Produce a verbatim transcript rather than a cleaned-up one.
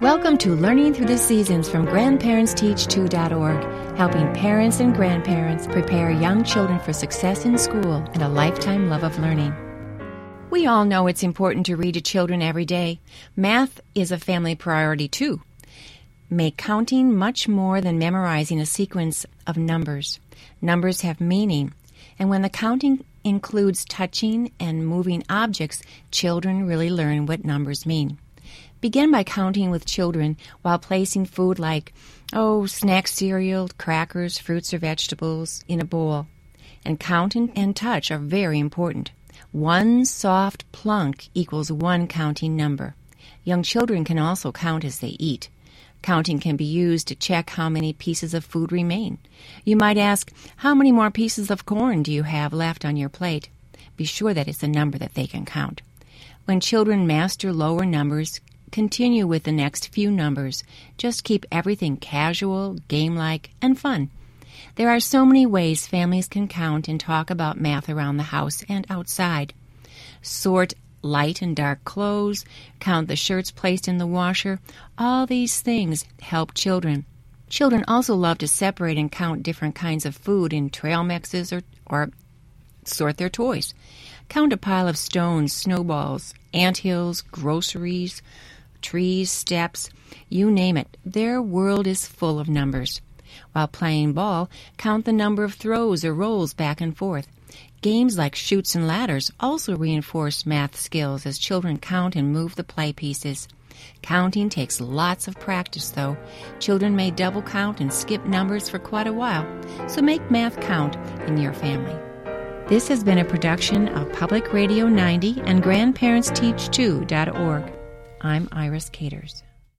Welcome to Learning Through the Seasons from Grandparents Teach Too dot org, helping parents and grandparents prepare young children for success in school and a lifetime love of learning. We all know it's important to read to children every day. Math is a family priority too. Make counting much more than memorizing a sequence of numbers. Numbers have meaning, and when the counting includes touching and moving objects, children really learn what numbers mean. Begin by counting with children while placing food like, oh, snack cereal, crackers, fruits or vegetables in a bowl. And count and, and touch are very important. One soft plunk equals one counting number. Young children can also count as they eat. Counting can be used to check how many pieces of food remain. You might ask, how many more pieces of corn do you have left on your plate? Be sure that it's a number that they can count. When children master lower numbers, continue with the next few numbers. Just keep everything casual, game-like, and fun. There are so many ways families can count and talk about math around the house and outside. Sort light and dark clothes, count the shirts placed in the washer. All these things help children. Children also love to separate and count different kinds of food in trail mixes or, or sort their toys. Count a pile of stones, snowballs, anthills, groceries, trees, steps, you name it. Their world is full of numbers. While playing ball, count the number of throws or rolls back and forth. Games like chutes and ladders also reinforce math skills as children count and move the play pieces. Counting takes lots of practice, though. Children may double count and skip numbers for quite a while, so make math count in your family. This has been a production of Public Radio ninety and Grandparents Teach Too dot org. I'm Iris Caters.